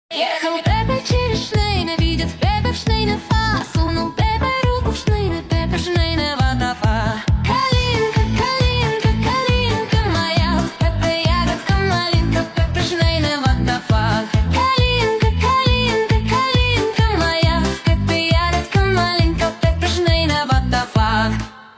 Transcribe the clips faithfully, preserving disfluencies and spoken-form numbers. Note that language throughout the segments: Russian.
Ехал Пепе через Шнейна, видит Пепе в Шнейна фа. Сунул Пепе руку в Шнейна, Пепе Шнейна ватафа. Калинка, калинка, калинка моя, Пепе ягодка малинка, Пепе Шнейна ватафа. Калинка, калинка, калинка моя, Пепе ягодка малинка, Пепе Шнейна ватафа.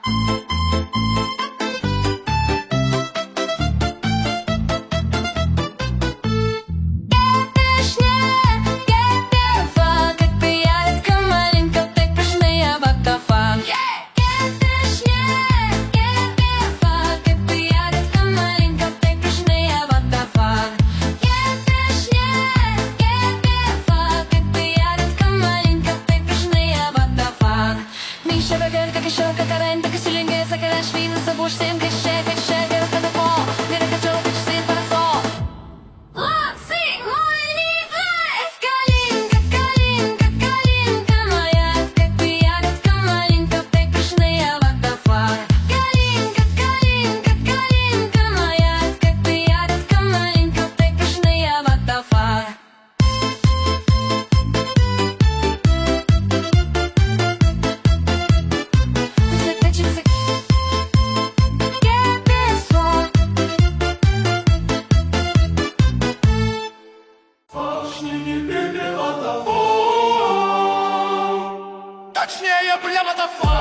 Точнее, бля, ватафа.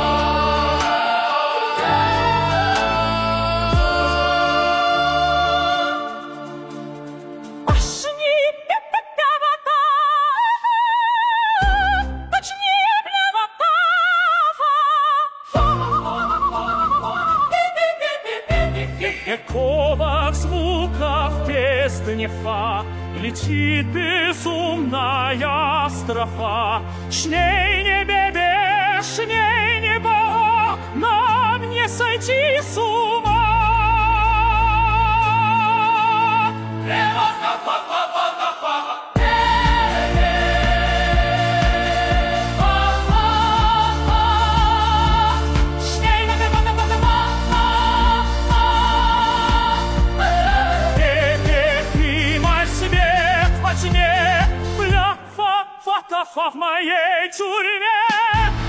Какого звука в песне фа летит безумная строфа. Шней не бебе, шней не бо, нам не сойти с ума. В моей тюрьме